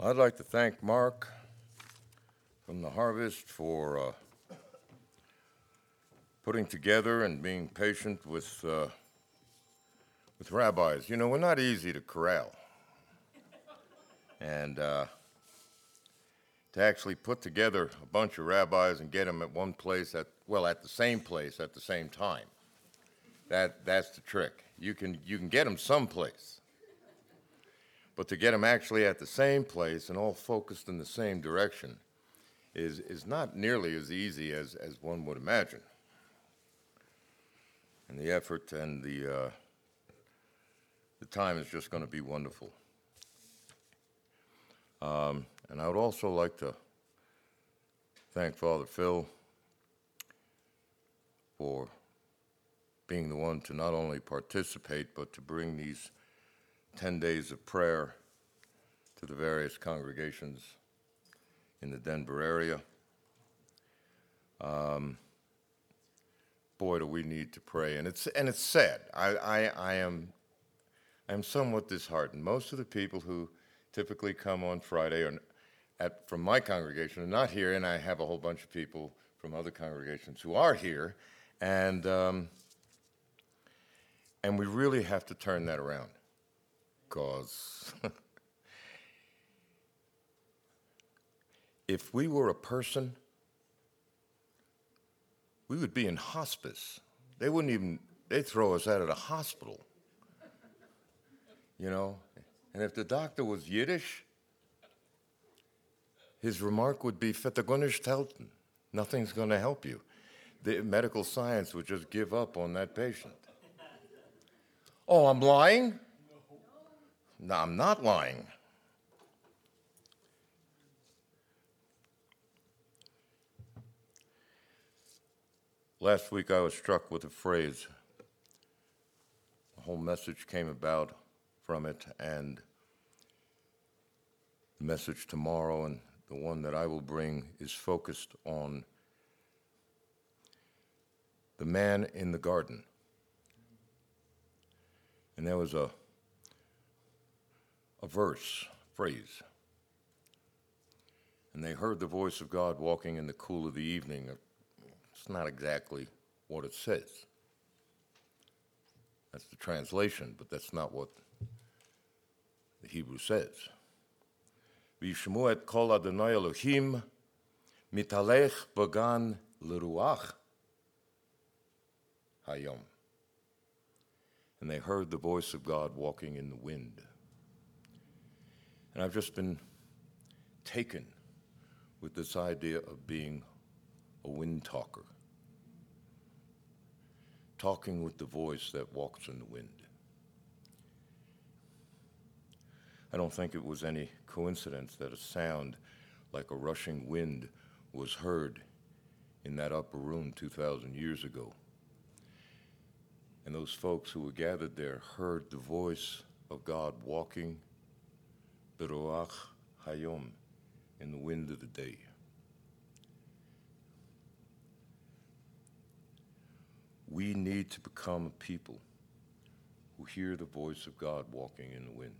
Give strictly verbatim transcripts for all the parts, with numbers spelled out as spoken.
I'd like to thank Mark from the Harvest for uh, putting together and being patient with, uh, with rabbis. You know, we're not easy to corral. And uh, to actually put together a bunch of rabbis and get them at one place, at, well, at the same place at the same time, that, that's the trick. You can, you can get them someplace. But to get them actually at the same place and all focused in the same direction is, is not nearly as easy as, as one would imagine. And the effort and the, uh, the time is just going to be wonderful. Um, and I would also like to thank Father Phil for being the one to not only participate, but to bring these ten days of prayer to the various congregations in the Denver area. Um, boy, do we need to pray. And it's, and it's sad. I, I, I am I am somewhat disheartened. Most of the people who typically come on Friday are at, from my congregation are not here, and I have a whole bunch of people from other congregations who are here, and um, and we really have to turn that around, because if we were a person, we would be in hospice. They wouldn't even, they'd throw us out of the hospital, you know? And if the doctor was Yiddish, his remark would be, "Fetagonish Telton, nothing's going to help you." The medical science would just give up on that patient. Oh, I'm lying? No, I'm not lying. Last week I was struck with a phrase. The whole message came about from it, and the message tomorrow and the one that I will bring is focused on the man in the garden. And there was a, a verse, phrase. And they heard the voice of God walking in the cool of the evening. It's not exactly what it says. That's the translation, but that's not what the Hebrew says. V'yishmu et kol Adonai Elohim mitalech b'gan l'ruach hayom. And they heard the voice of God walking in the wind. And I've just been taken with this idea of being a wind talker, talking with the voice that walks in the wind. I don't think it was any coincidence that a sound like a rushing wind was heard in that upper room two thousand years ago. And those folks who were gathered there heard the voice of God walking Beruach Hayom, in the wind of the day. We need to become a people who hear the voice of God walking in the wind.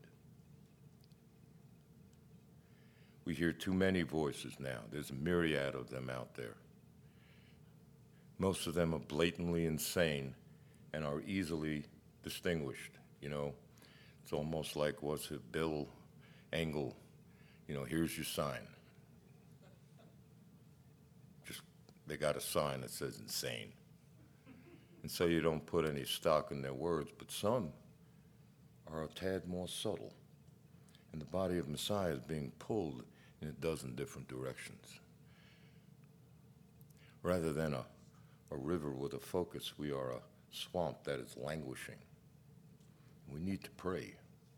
We hear too many voices now. There's a myriad of them out there. Most of them are blatantly insane and are easily distinguished. You know, it's almost like, what's it, Bill Engel, you know, here's your sign. Just, they got a sign that says insane. And so you don't put any stock in their words, but some are a tad more subtle. And the body of Messiah is being pulled in a dozen different directions. Rather than a, a river with a focus, we are a swamp that is languishing. We need to pray.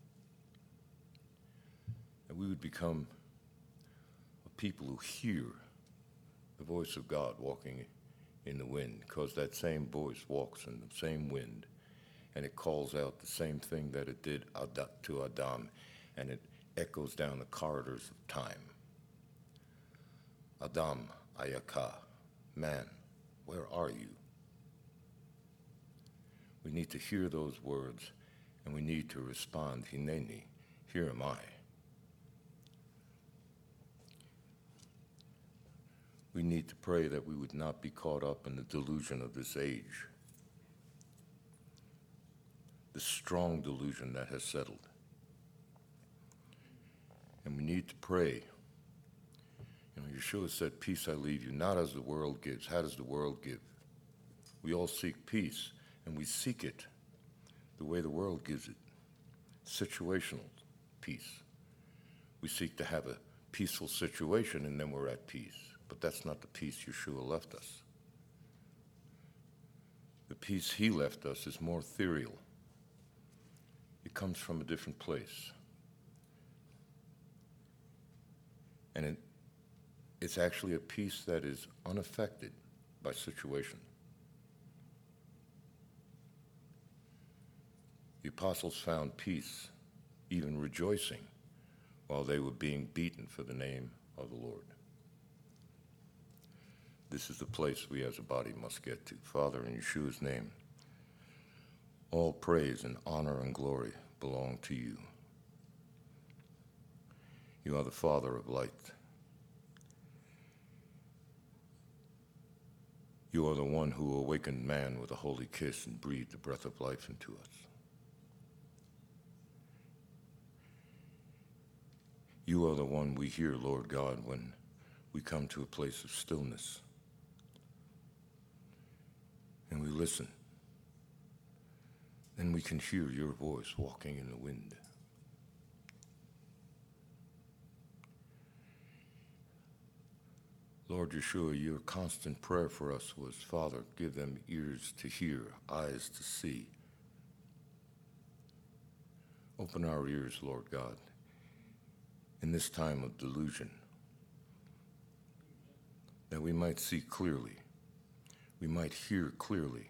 And we would become a people who hear the voice of God walking in the wind, because that same voice walks in the same wind, and it calls out the same thing that it did to Adam, and it echoes down the corridors of time. Adam, Ayaka, man, where are you? We need to hear those words, and we need to respond, Hineni, here am I. We need to pray that we would not be caught up in the delusion of this age, the strong delusion that has settled. And we need to pray. You know, Yeshua said, peace I leave you, not as the world gives. How does the world give? We all seek peace, and we seek it the way the world gives it, situational peace. We seek to have a peaceful situation, and then we're at peace. But that's not the peace Yeshua left us. The peace he left us is more ethereal. It comes from a different place. And it, it's actually a peace that is unaffected by situation. The apostles found peace, even rejoicing, while they were being beaten for the name of the Lord. This is the place we as a body must get to. Father, in Yeshua's name, all praise and honor and glory belong to you. You are the Father of light. You are the one who awakened man with a holy kiss and breathed the breath of life into us. You are the one we hear, Lord God, when we come to a place of stillness. And we listen. Then we can hear your voice walking in the wind. Lord Yeshua, your constant prayer for us was, Father, give them ears to hear, eyes to see. Open our ears, Lord God, in this time of delusion, that we might see clearly, we might hear clearly,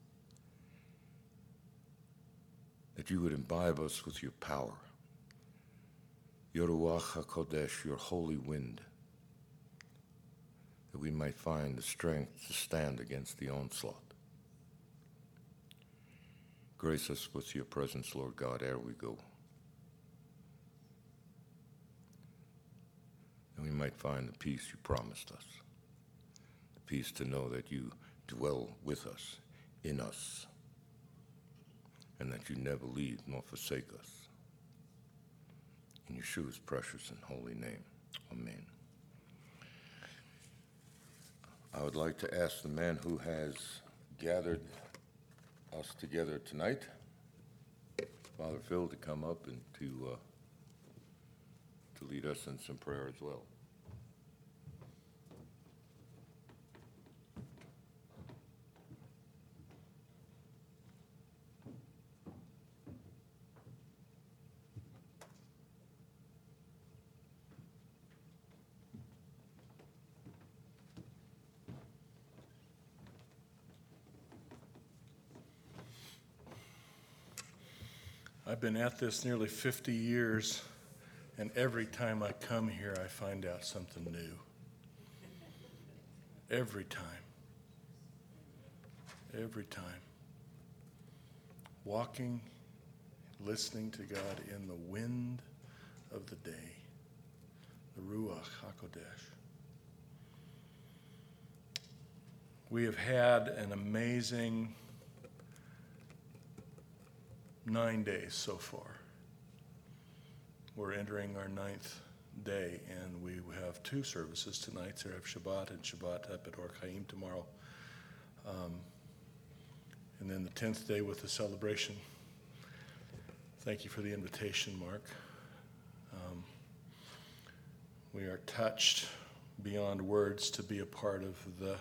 that you would imbibe us with your power, your Ruach HaKodesh, your holy wind, that we might find the strength to stand against the onslaught. Grace us with your presence, Lord God, ere we go. And we might find the peace you promised us, the peace to know that you dwell with us, in us, and that you never leave nor forsake us. In Yeshua's precious and holy name, amen. I would like to ask the man who has gathered us together tonight, Father Phil, to come up and to uh, to lead us in some prayer as well. I've been at this nearly fifty years, and every time I come here, I find out something new. Every time. Every time. Walking, listening to God in the wind of the day, the Ruach HaKodesh. We have had an amazing nine days so far. We're entering our ninth day, and we have two services tonight, Erev Shabbat and Shabbat up at Or Chaim tomorrow. Um, and then the tenth day with the celebration. Thank you for the invitation, Mark. Um, we are touched beyond words to be a part of the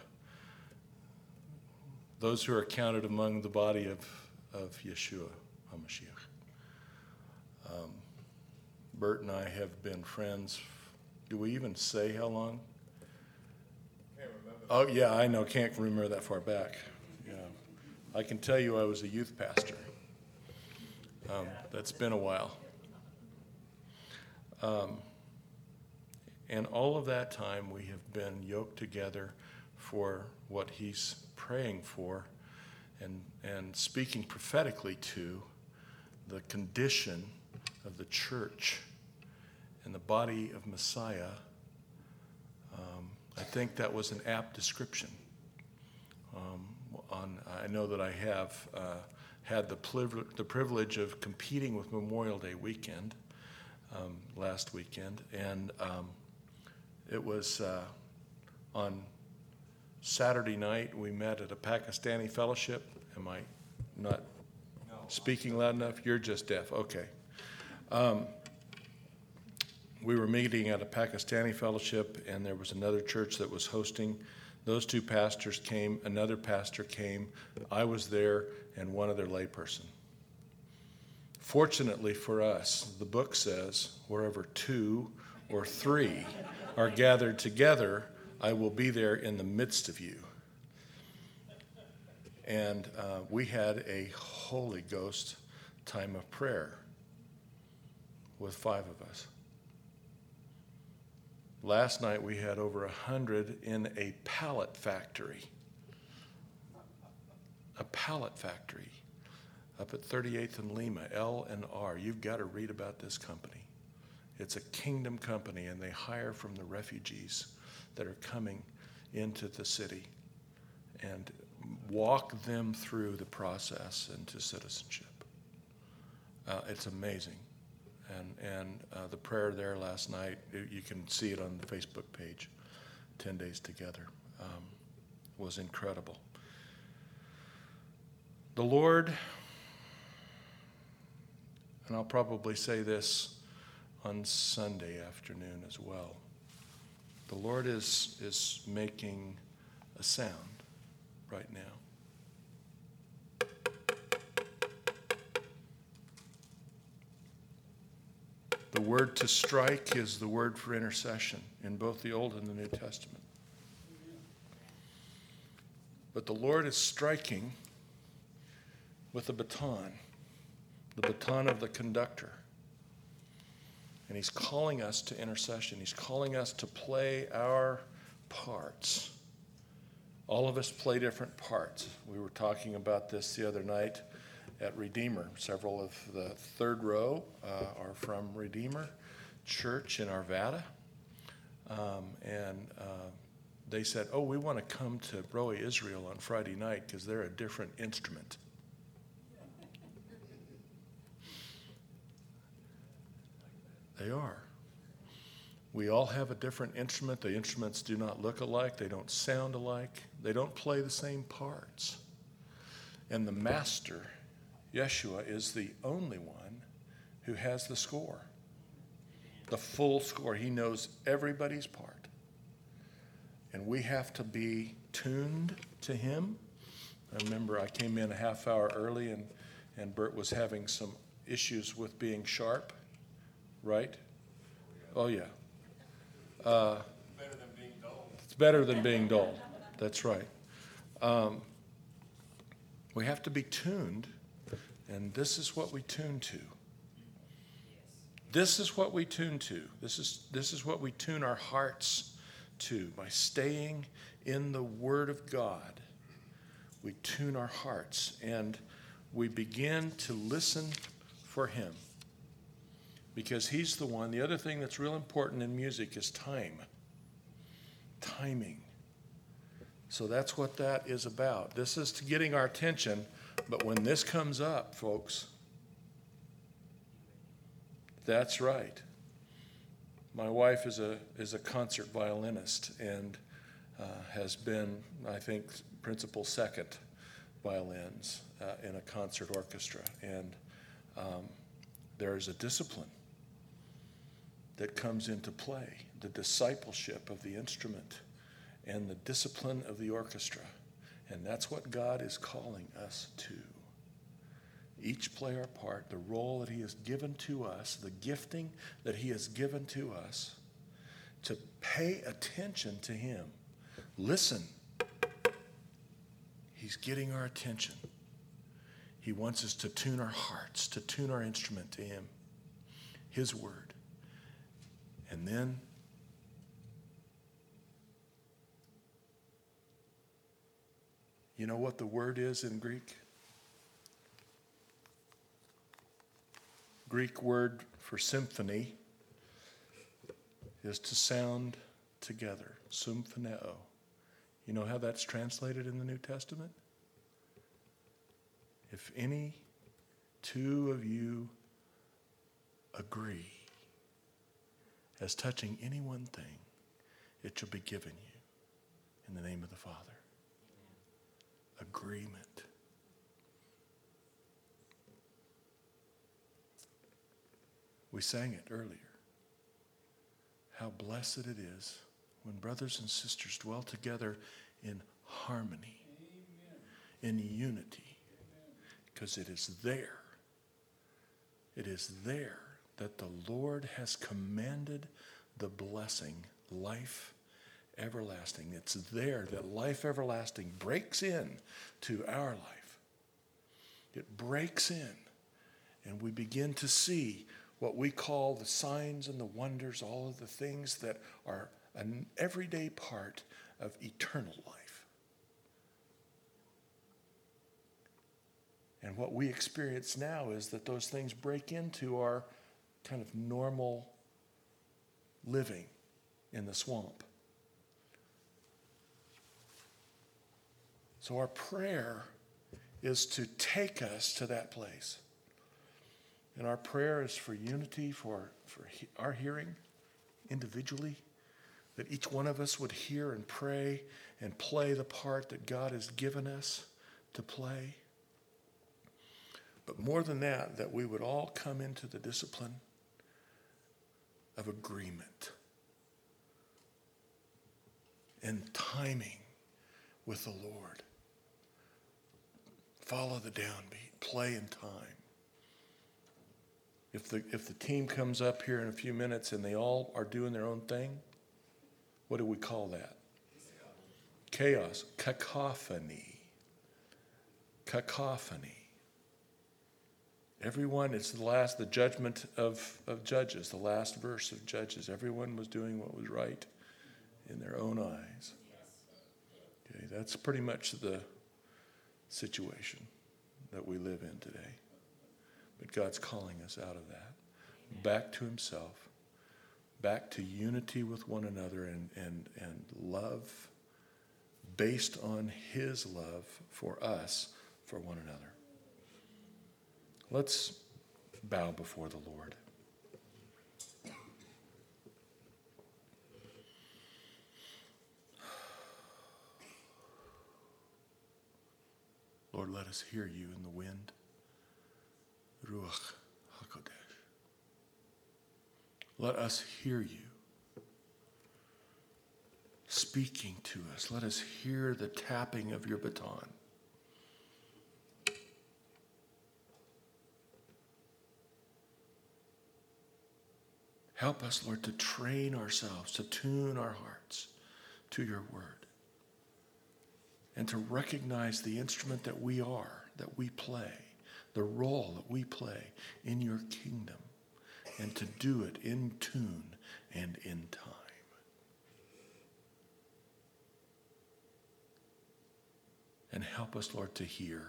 those who are counted among the body of, of Yeshua HaMashiach. Um, Bert and I have been friends. Do we even say how long? Can't remember. Oh, yeah, I know. Can't remember that far back. Yeah. I can tell you I was a youth pastor. Um, that's been a while. Um, and all of that time we have been yoked together for what he's praying for and, and speaking prophetically to the condition of the church and the body of Messiah um, I think that was an apt description. Um, on, I know that I have uh, had the, privilege, the privilege of competing with Memorial Day weekend um, last weekend, and um, it was uh, on Saturday night. We met at a Pakistani fellowship. Am I not no. speaking loud enough? You're just deaf. Okay. Um, we were meeting at a Pakistani fellowship, and there was another church that was hosting. Those two pastors came, another pastor came, I was there, and one other layperson. Fortunately for us, the book says, wherever two or three are gathered together, I will be there in the midst of you. And uh, we had a Holy Ghost time of prayer with five of us. Last night we had over a hundred in a pallet factory. A pallet factory up at thirty-eighth and Lima, L and R. You've got to read about this company. It's a kingdom company, and they hire from the refugees that are coming into the city and walk them through the process into citizenship. Uh, it's amazing. And, and uh, the prayer there last night, you can see it on the Facebook page, ten days Together, um, was incredible. The Lord, and I'll probably say this on Sunday afternoon as well, the Lord is, is making a sound right now. The word to strike is the word for intercession in both the Old and the New Testament. But the Lord is striking with a baton, the baton of the conductor. And he's calling us to intercession. He's calling us to play our parts. All of us play different parts. We were talking about this the other night at Redeemer. Several of the third row uh, are from Redeemer Church in Arvada. Um, and uh, they said, oh, we want to come to Roe Israel on Friday night because they're a different instrument. They are. We all have a different instrument. The instruments do not look alike. They don't sound alike. They don't play the same parts. And the master, Yeshua, is the only one who has the score, the full score. He knows everybody's part. And we have to be tuned to him. I remember I came in a half hour early, and, and Bert was having some issues with being sharp, right? Oh, yeah. Uh, Better than being dull. It's better than being dull. That's right. Um, we have to be tuned. And this is what we tune to. This is what we tune to. This is, this is what we tune our hearts to. By staying in the Word of God, we tune our hearts and we begin to listen for him. Because he's the one. The other thing that's real important in music is time. Timing. So that's what that is about. This is to getting our attention. But when this comes up, folks, that's right. My wife is a is a concert violinist and uh, has been, I think, principal second violins uh, in a concert orchestra. And um, there's a discipline that comes into play, the discipleship of the instrument and the discipline of the orchestra. And that's what God is calling us to. Each play our part, the role that he has given to us, the gifting that he has given to us, to pay attention to him. Listen. He's getting our attention. He wants us to tune our hearts, to tune our instrument to him, his word. And then you know what the word is in Greek? Greek word for symphony is to sound together, symphoneo. You know how that's translated in the New Testament? If any two of you agree as touching any one thing, it shall be given you in the name of the Father. Agreement. We sang it earlier. How blessed it is when brothers and sisters dwell together in harmony, Amen. In unity, because it is there, it is there that the Lord has commanded the blessing, life everlasting. It's there that life everlasting breaks in to our life. It breaks in, and we begin to see what we call the signs and the wonders, all of the things that are an everyday part of eternal life. And what we experience now is that those things break into our kind of normal living in the swamp. So our prayer is to take us to that place. And our prayer is for unity, for, for he, our hearing individually, that each one of us would hear and pray and play the part that God has given us to play. But more than that, that we would all come into the discipline of agreement and timing with the Lord. Follow the downbeat, play in time. If the, if the team comes up here in a few minutes and they all are doing their own thing, what do we call that? Chaos. Cacophony. Cacophony. Everyone, it's the last, the judgment of, of Judges, the last verse of Judges. Everyone was doing what was right in their own eyes. Okay, that's pretty much the situation that we live in today. But God's calling us out of that, back to himself, back to unity with one another and, and, and love based on his love for us, for one another. Let's bow before the Lord. Lord, let us hear you in the wind. Ruach HaKodesh. Let us hear you speaking to us. Let us hear the tapping of your baton. Help us, Lord, to train ourselves, to tune our hearts to your word, and to recognize the instrument that we are, that we play, the role that we play in your kingdom, and to do it in tune and in time. And help us, Lord, to hear,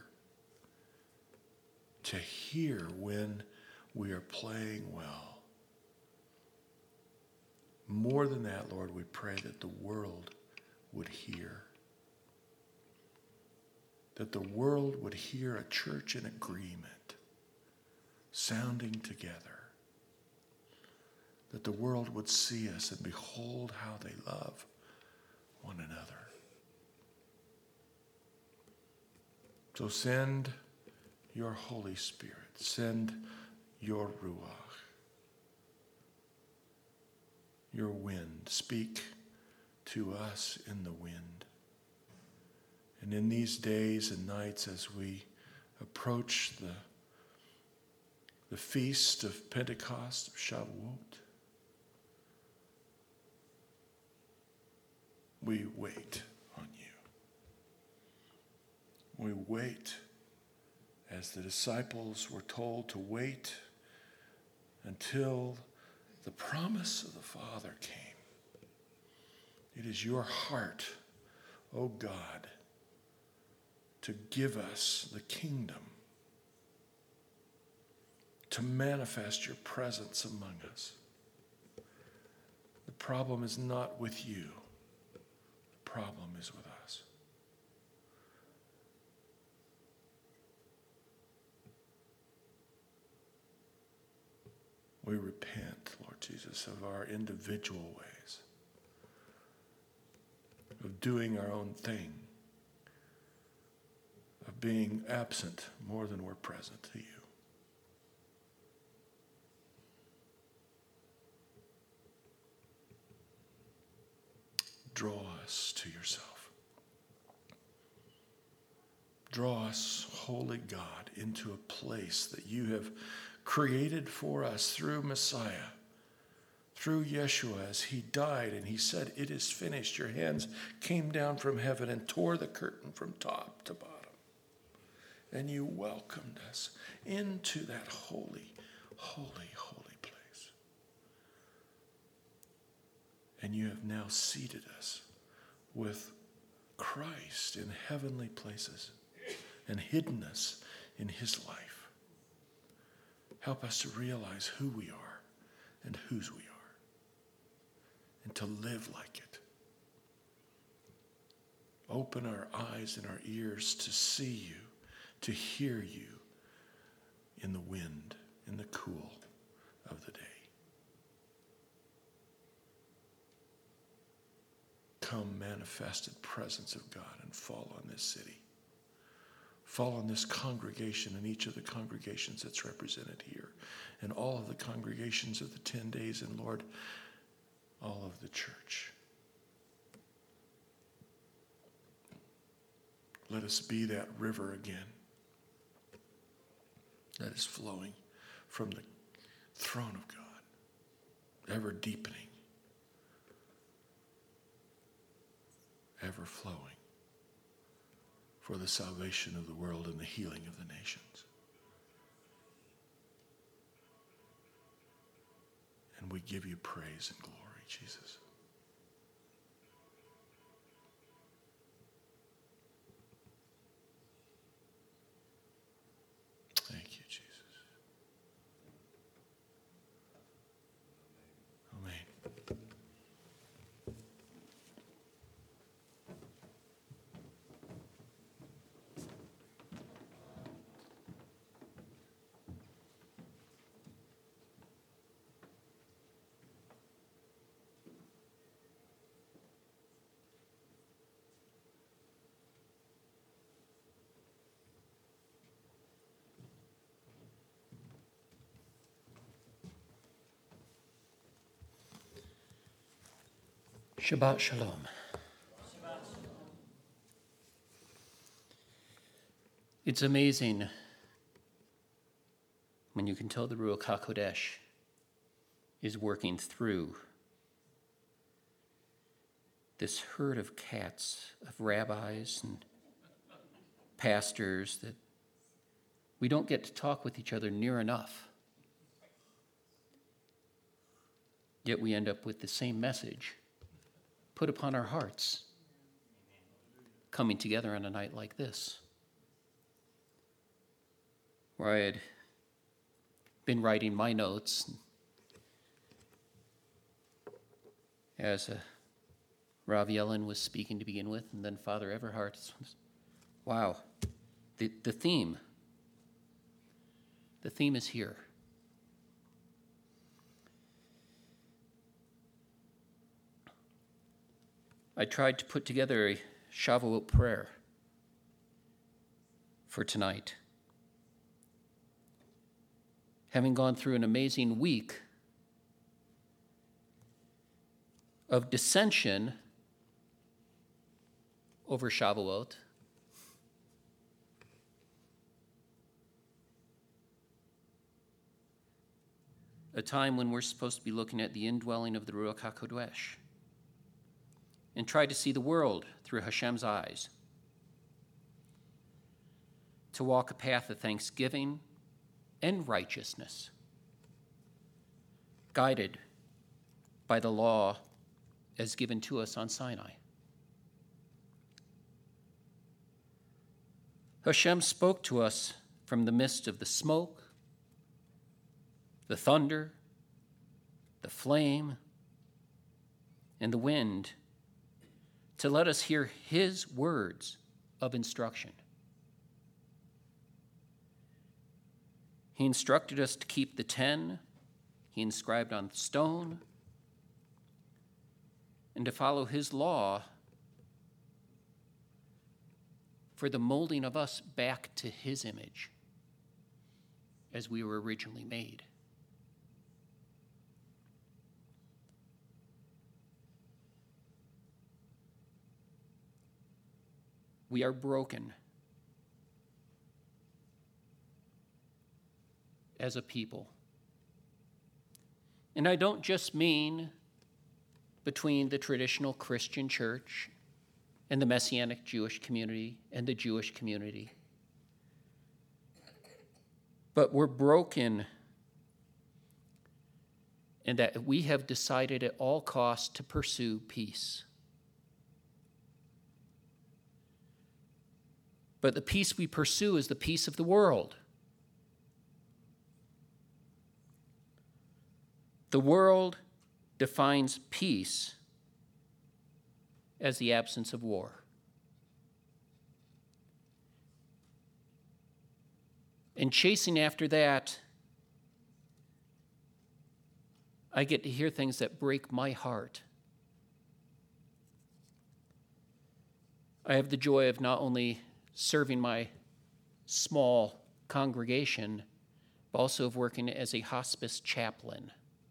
to hear when we are playing well. More than that, Lord, we pray that the world would hear. That the world would hear a church in agreement, sounding together. That the world would see us and behold how they love one another. So send your Holy Spirit, send your Ruach, your wind. Speak to us in the wind. And in these days and nights as we approach the, the feast of Pentecost, of Shavuot, we wait on you. We wait as the disciples were told to wait until the promise of the Father came. It is your heart, O God, to give us the kingdom, to manifest your presence among us. The problem is not with you. The problem is with us. We repent, Lord Jesus, of our individual ways, of doing our own thing, of being absent more than we're present to you. Draw us to yourself. Draw us, Holy God, into a place that you have created for us through Messiah, through Yeshua, as he died and he said, "It is finished." Your hands came down from heaven and tore the curtain from top to bottom. And you welcomed us into that holy, holy, holy place. And you have now seated us with Christ in heavenly places and hidden us in his life. Help us to realize who we are and whose we are, and to live like it. Open our eyes and our ears to see you, to hear you in the wind, in the cool of the day. Come, manifested presence of God, and fall on this city. Fall on this congregation and each of the congregations that's represented here, and all of the congregations of the ten days, and Lord, all of the church. Let us be that river again that is flowing from the throne of God, ever deepening, ever flowing, for the salvation of the world and the healing of the nations. And we give you praise and glory, Jesus. Thank you, Jesus. Amen. Shabbat Shalom. It's amazing when you can tell the Ruach HaKodesh is working through this herd of cats, of rabbis and pastors, that we don't get to talk with each other near enough. Yet we end up with the same message put upon our hearts, coming together on a night like this, where I had been writing my notes as uh, Rav Yellen was speaking to begin with, and then Father Everhart. Wow, the, the theme, the theme is here. I tried to put together a Shavuot prayer for tonight. Having gone through an amazing week of dissension over Shavuot, a time when we're supposed to be looking at the indwelling of the Ruach HaKodesh, and try to see the world through Hashem's eyes, to walk a path of thanksgiving and righteousness, guided by the law as given to us on Sinai. Hashem spoke to us from the midst of the smoke, the thunder, the flame, and the wind to let us hear his words of instruction. He instructed us to keep the ten he inscribed on stone and to follow his law for the molding of us back to his image as we were originally made. We are broken as a people. And I don't just mean between the traditional Christian church and the Messianic Jewish community and the Jewish community, but we're broken in that we have decided at all costs to pursue peace. But the peace we pursue is the peace of the world. The world defines peace as the absence of war. And chasing after that, I get to hear things that break my heart. I have the joy of not only serving my small congregation, but also of working as a hospice chaplain.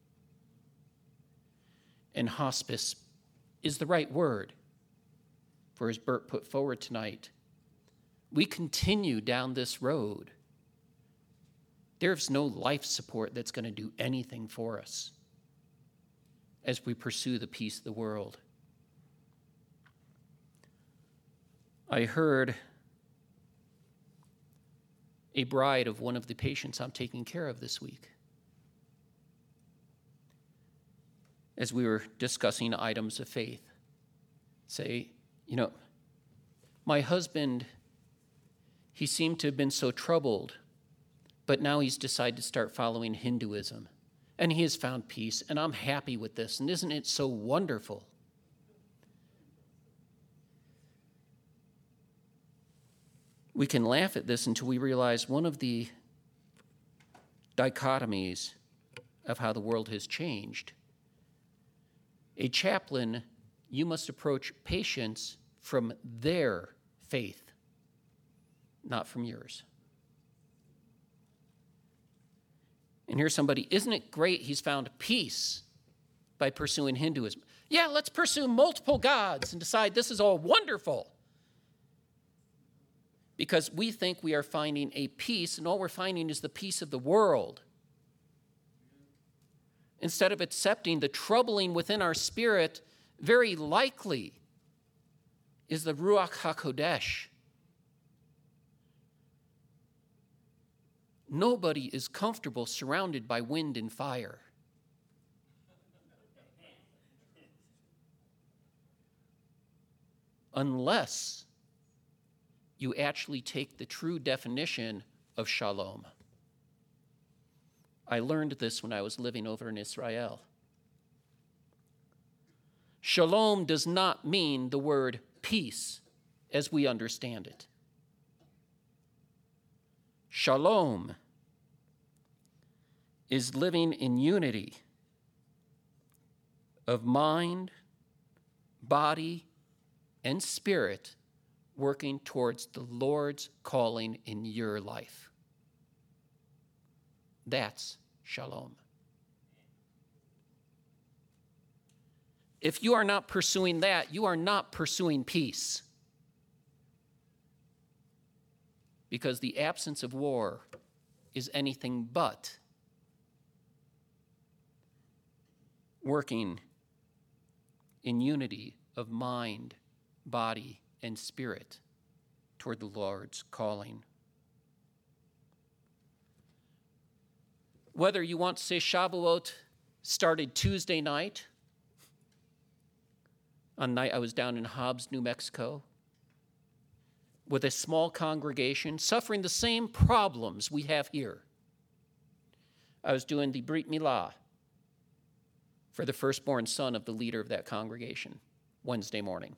And hospice is the right word, for as Bert put forward tonight, we continue down this road. There's no life support that's going to do anything for us as we pursue the peace of the world. I heard a bride of one of the patients I'm taking care of this week, as we were discussing items of faith, say, you know, my husband, he seemed to have been so troubled, but now he's decided to start following Hinduism, and he has found peace, and I'm happy with this, and isn't it so wonderful? We can laugh at this until we realize one of the dichotomies of how the world has changed. A chaplain, you must approach patients from their faith, not from yours. And here's somebody, isn't it great he's found peace by pursuing Hinduism? Yeah, let's pursue multiple gods and decide this is all wonderful. Because we think we are finding a peace, and all we're finding is the peace of the world. Instead of accepting the troubling within our spirit, very likely is the Ruach HaKodesh. Nobody is comfortable surrounded by wind and fire. Unless you actually take the true definition of shalom. I learned this when I was living over in Israel. Shalom does not mean the word peace as we understand it. Shalom is living in unity of mind, body, and spirit, working towards the Lord's calling in your life. That's shalom. If you are not pursuing that, you are not pursuing peace. Because the absence of war is anything but working in unity of mind, body, and spirit toward the Lord's calling. Whether you want to say Shavuot started Tuesday night, on night I was down in Hobbs, New Mexico, with a small congregation suffering the same problems we have here. I was doing the Brit Milah, for the firstborn son of the leader of that congregation Wednesday morning.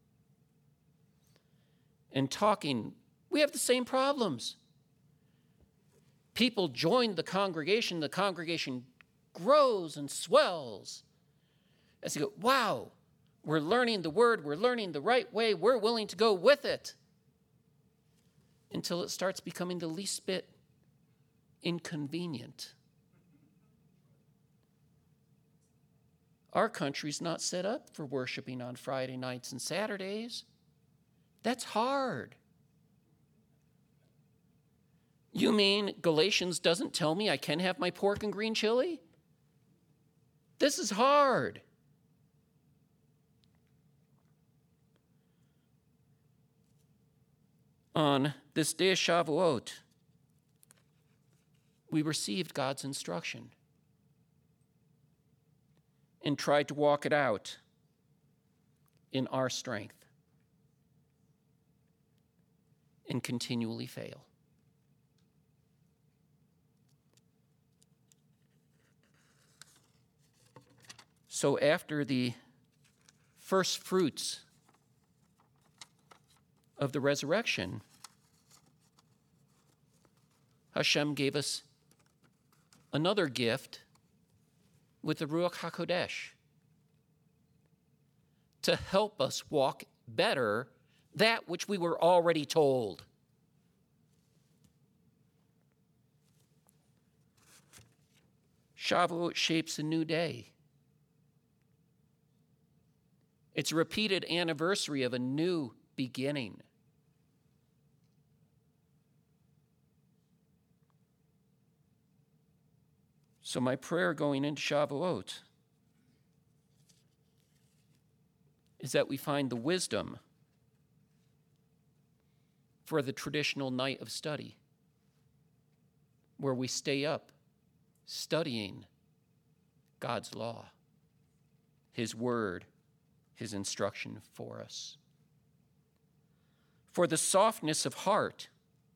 And talking, we have the same problems. People join the congregation, the congregation grows and swells. As you go, wow, we're learning the word, we're learning the right way, we're willing to go with it. Until it starts becoming the least bit inconvenient. Our country's not set up for worshiping on Friday nights and Saturdays. That's hard. You mean Galatians doesn't tell me I can have my pork and green chili? This is hard. On this day of Shavuot, we received God's instruction and tried to walk it out in our strength and continually fail. So after the first fruits of the resurrection, Hashem gave us another gift with the Ruach HaKodesh to help us walk better that which we were already told. Shavuot shapes a new day. It's a repeated anniversary of a new beginning. So my prayer going into Shavuot is that we find the wisdom for the traditional night of study, where we stay up studying God's law, His word, His instruction for us. For the softness of heart,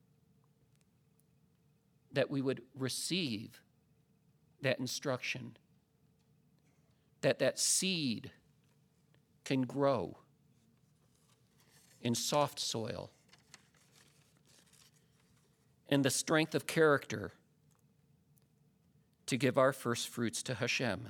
that we would receive that instruction, that that seed can grow in soft soil, and the strength of character to give our first fruits to Hashem,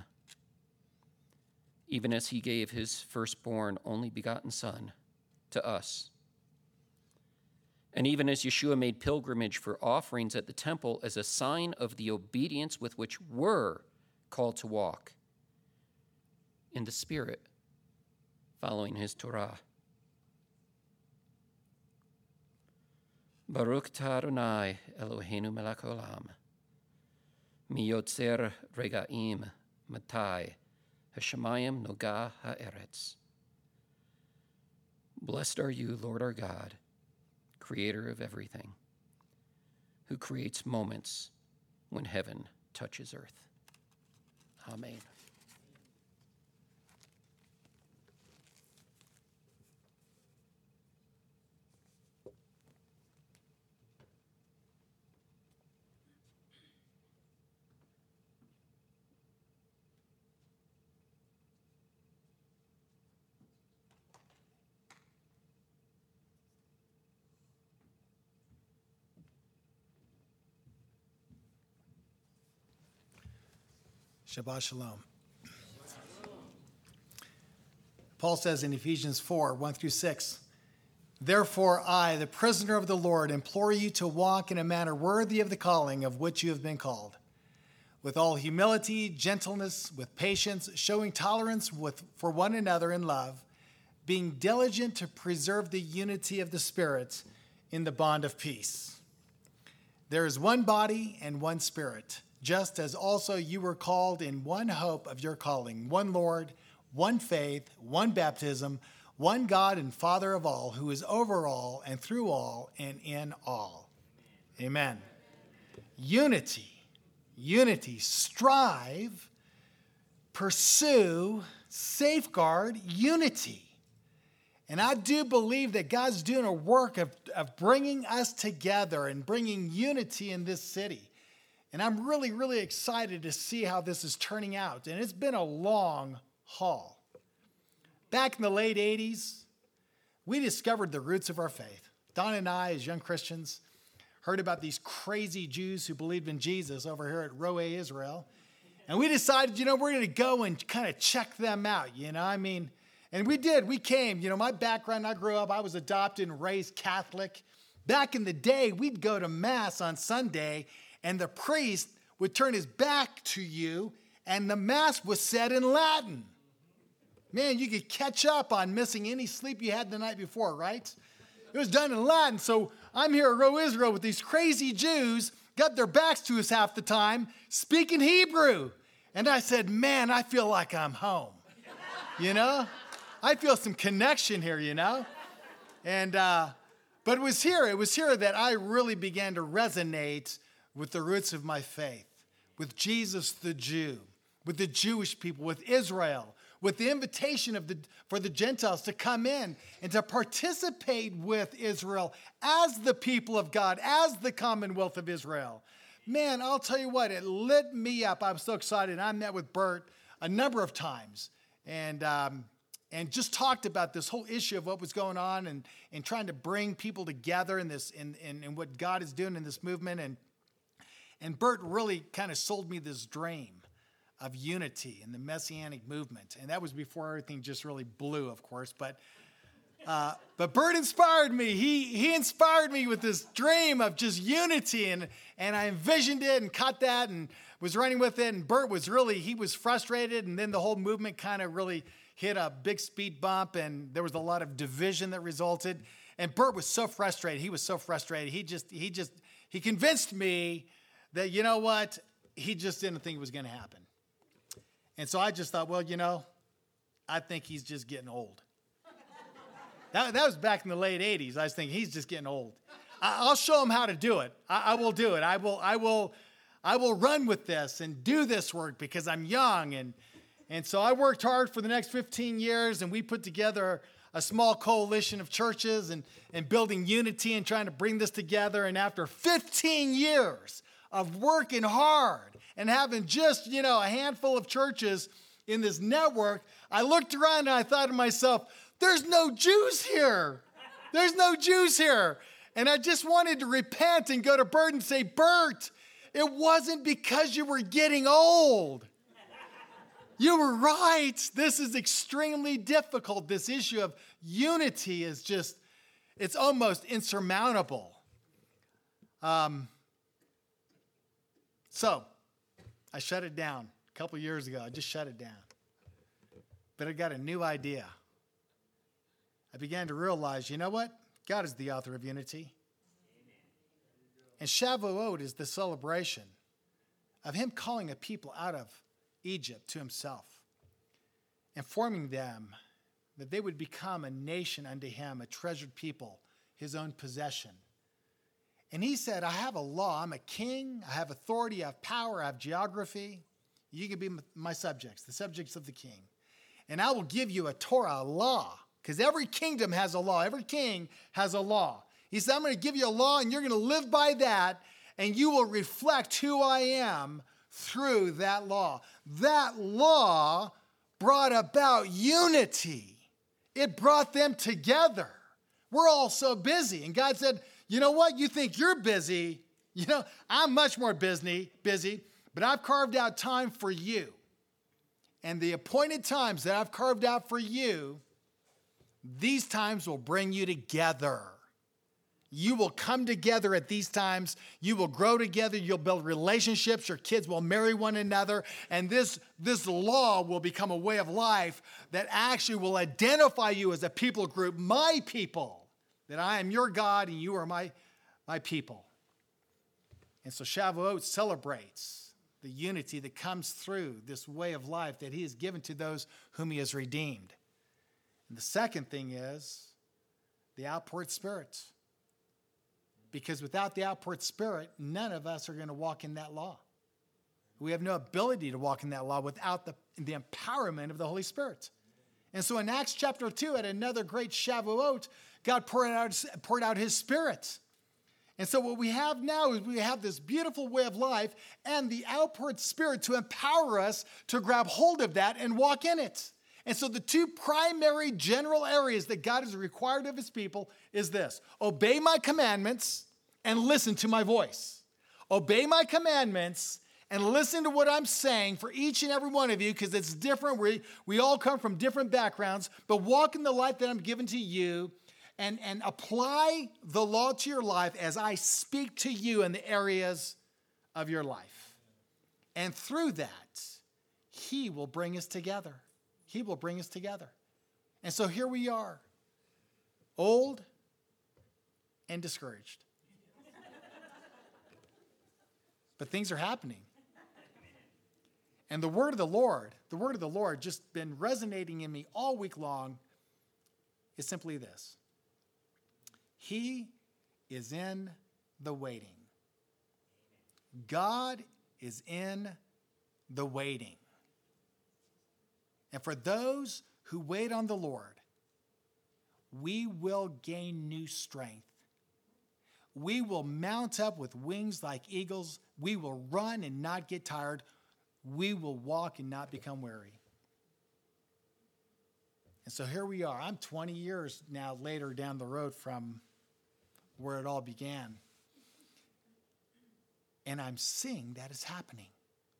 even as He gave His firstborn, only begotten Son to us. And even as Yeshua made pilgrimage for offerings at the temple as a sign of the obedience with which we're called to walk in the Spirit, following His Torah. Baruch ta Adonai Eloheinu melech haolam, miyotzer regaim matai hashamayim noga haaretz. Blessed are you, Lord our God, Creator of everything, who creates moments when heaven touches earth. Amen. Shabbat Shalom. Paul says in Ephesians four, one through six, therefore I, the prisoner of the Lord, implore you to walk in a manner worthy of the calling of which you have been called, with all humility, gentleness, with patience, showing tolerance with, for one another in love, being diligent to preserve the unity of the Spirit in the bond of peace. There is one body and one Spirit, just as also you were called in one hope of your calling, one Lord, one faith, one baptism, one God and Father of all, who is over all and through all and in all. Amen. Unity, unity, strive, pursue, safeguard unity. And I do believe that God's doing a work of, of bringing us together and bringing unity in this city. And I'm really, really excited to see how this is turning out. And it's been a long haul. Back in the late eighties, we discovered the roots of our faith. Don and I, as young Christians, heard about these crazy Jews who believed in Jesus over here at Roe Israel. And we decided, you know, we're going to go and kind of check them out, you know, I mean, and we did. We came, you know, my background, I grew up, I was adopted and raised Catholic. Back in the day, we'd go to Mass on Sunday, and the priest would turn his back to you, and the Mass was said in Latin. Man, you could catch up on missing any sleep you had the night before, right? It was done in Latin. So I'm here at Roe Israel with these crazy Jews, got their backs to us half the time, speaking Hebrew. And I said, man, I feel like I'm home. You know? I feel some connection here, you know? And, uh, but it was here, it was here that I really began to resonate with the roots of my faith, with Jesus the Jew, with the Jewish people, with Israel, with the invitation of the, for the Gentiles to come in and to participate with Israel as the people of God, as the Commonwealth of Israel. Man, I'll tell you what, it lit me up. I'm so excited. I met with Bert a number of times and um, and just talked about this whole issue of what was going on and, and trying to bring people together in this in, in, in what God is doing in this movement. And, and Bert really kind of sold me this dream of unity in the Messianic movement. And that was before everything just really blew, of course. But uh, but Bert inspired me. He he inspired me with this dream of just unity. And, and I envisioned it and caught that and was running with it. And Bert was really, he was frustrated. And then the whole movement kind of really hit a big speed bump. And there was a lot of division that resulted. And Bert was so frustrated. He was so frustrated. He just, he just, he convinced me that, you know what, he just didn't think it was going to happen. And so I just thought, well, you know, I think he's just getting old. That, that was back in the late eighties. I was thinking he's just getting old. I, I'll show him how to do it. I, I will do it. I will, I will, I will run with this and do this work because I'm young. And, and so I worked hard for the next fifteen years, and we put together a small coalition of churches and, and building unity and trying to bring this together. And after fifteen years of working hard and having just, you know, a handful of churches in this network, I looked around and I thought to myself, there's no Jews here. There's no Jews here. And I just wanted to repent and go to Bert and say, Bert, it wasn't because you were getting old. You were right. This is extremely difficult. This issue of unity is just, it's almost insurmountable. Um, so, I shut it down a couple years ago. I just shut it down. But I got a new idea. I began to realize, you know what? God is the author of unity. And Shavuot is the celebration of him calling a people out of Egypt to himself and forming them that they would become a nation unto him, a treasured people, his own possession. And he said, I have a law. I'm a king. I have authority. I have power. I have geography. You can be my subjects, the subjects of the king. And I will give you a Torah, a law, because every kingdom has a law. Every king has a law. He said, I'm going to give you a law, and you're going to live by that, and you will reflect who I am through that law. That law brought about unity. It brought them together. We're all so busy. And God said, you know what? You think you're busy. You know, I'm much more busy, busy, but I've carved out time for you. And the appointed times that I've carved out for you, these times will bring you together. You will come together at these times. You will grow together. You'll build relationships. Your kids will marry one another. And this, this law will become a way of life that actually will identify you as a people group, my people, that I am your God and you are my, my people. And so Shavuot celebrates the unity that comes through this way of life that he has given to those whom he has redeemed. And the second thing is the outpoured Spirit. Because without the outpoured Spirit, none of us are going to walk in that law. We have no ability to walk in that law without the, the empowerment of the Holy Spirit. And so in Acts chapter two, at another great Shavuot, God poured out, poured out his Spirit. And so what we have now is we have this beautiful way of life and the outpoured Spirit to empower us to grab hold of that and walk in it. And so the two primary general areas that God has required of his people is this: obey my commandments and listen to my voice. Obey my commandments and listen to what I'm saying for each and every one of you, because it's different. We, we all come from different backgrounds, but walk in the life that I'm giving to you. And, and apply the law to your life as I speak to you in the areas of your life. And through that, he will bring us together. He will bring us together. And so here we are, old and discouraged. But things are happening. And the word of the Lord, the word of the Lord just been resonating in me all week long, is simply this: he is in the waiting. God is in the waiting. And for those who wait on the Lord, we will gain new strength. We will mount up with wings like eagles. We will run and not get tired. We will walk and not become weary. And so here we are. I'm twenty years now later down the road from where it all began. And I'm seeing that it's happening.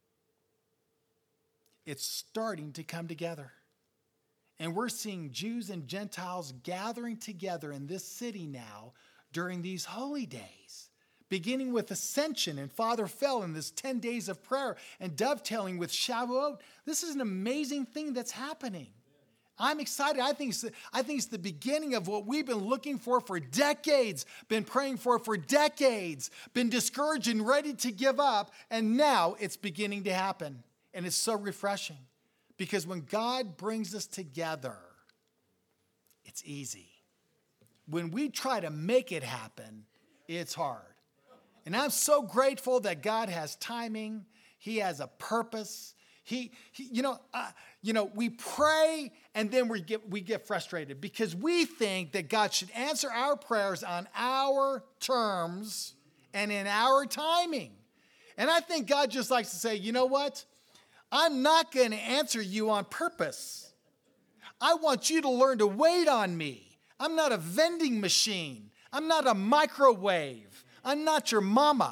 It's starting to come together. And we're seeing Jews and Gentiles gathering together in this city now during these holy days, beginning with Ascension and Father Fell in this ten days of prayer and dovetailing with Shavuot. This is an amazing thing that's happening. I'm excited. I think, it's, I think it's the beginning of what we've been looking for for decades, been praying for for decades, been discouraged and ready to give up, and now it's beginning to happen. And it's so refreshing, because when God brings us together, it's easy. When we try to make it happen, it's hard. And I'm so grateful that God has timing. He has a purpose. He, he you know, uh, you know, we pray and then we get we get frustrated because we think that God should answer our prayers on our terms and in our timing. And I think God just likes to say, you know what? I'm not going to answer you on purpose. I want you to learn to wait on me. I'm not a vending machine. I'm not a microwave. I'm not your mama.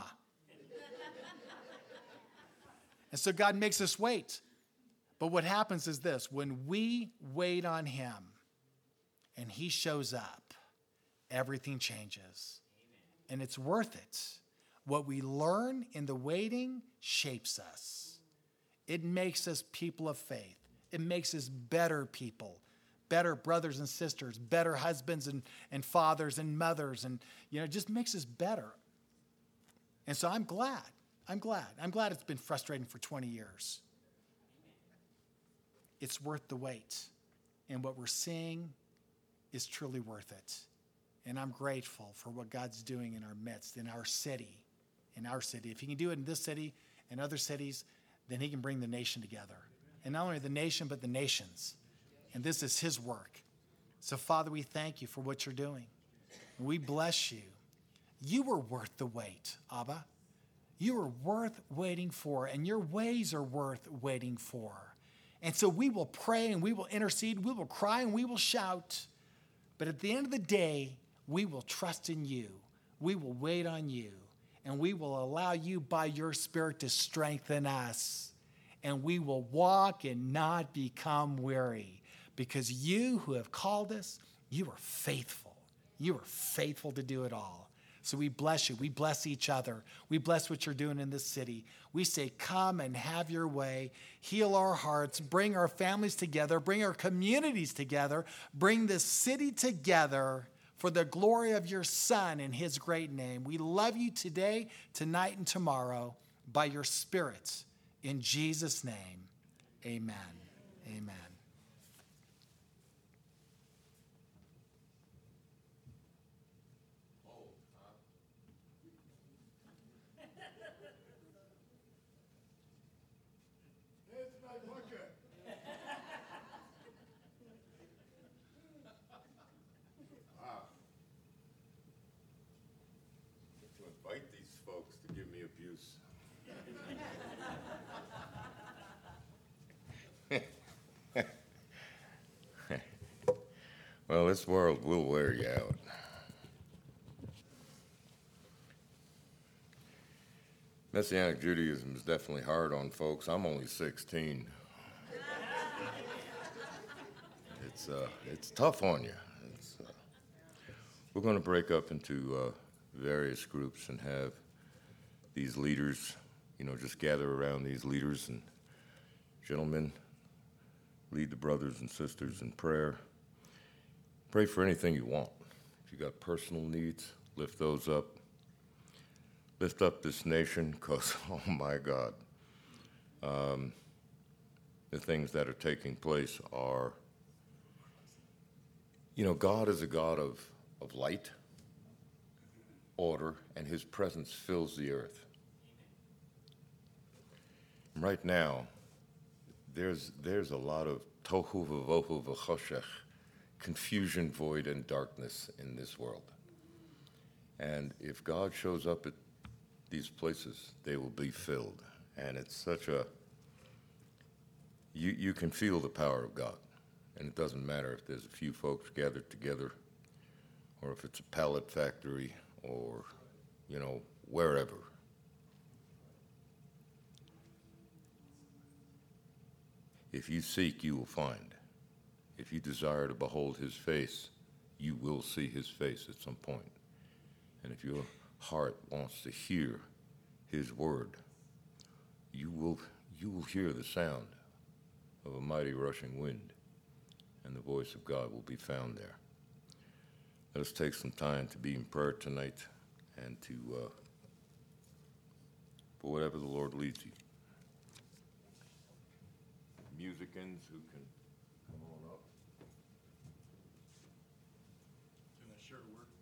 And so God makes us wait. But what happens is this: when we wait on him and he shows up, everything changes. And it's worth it. What we learn in the waiting shapes us. It makes us people of faith. It makes us better people, better brothers and sisters, better husbands and, and fathers and mothers. And, you know, it just makes us better. And so I'm glad. I'm glad. I'm glad it's been frustrating for twenty years. It's worth the wait. And what we're seeing is truly worth it. And I'm grateful for what God's doing in our midst, in our city, in our city. If he can do it in this city and other cities, then he can bring the nation together. And not only the nation, but the nations. And this is his work. So, Father, we thank you for what you're doing. We bless you. You were worth the wait, Abba. You are worth waiting for, and your ways are worth waiting for. And so we will pray and we will intercede, we will cry and we will shout. But at the end of the day, we will trust in you. We will wait on you. And we will allow you by your Spirit to strengthen us. And we will walk and not become weary. Because you who have called us, you are faithful. You are faithful to do it all. So we bless you. We bless each other. We bless what you're doing in this city. We say, come and have your way. Heal our hearts. Bring our families together. Bring our communities together. Bring this city together for the glory of your Son in his great name. We love you today, tonight, and tomorrow by your Spirit. In Jesus' name, amen. Amen. Well, this world will wear you out. Messianic Judaism is definitely hard on folks. I'm only sixteen. It's uh, it's tough on you. It's, uh, we're going to break up into uh, various groups and have these leaders, you know, just gather around these leaders and gentlemen, lead the brothers and sisters in prayer. Pray for anything you want. If you got personal needs, lift those up. Lift up this nation, because, oh my God, um, the things that are taking place are, you know, God is a God of, of light, order, and his presence fills the earth. Right now, there's, there's a lot of tohu vavohu v'choshech, confusion, void, and darkness in this world. And if God shows up at these places, they will be filled. And it's such a, you, you can feel the power of God. And it doesn't matter if there's a few folks gathered together, or if it's a pallet factory, or, you know, wherever. If you seek, you will find. If you desire to behold his face, you will see his face at some point. And if your heart wants to hear his word, you will, you will hear the sound of a mighty rushing wind, and the voice of God will be found there. Let us take some time to be in prayer tonight and to, uh, for whatever the Lord leads you. Musicians who can come on up. Can I share a word?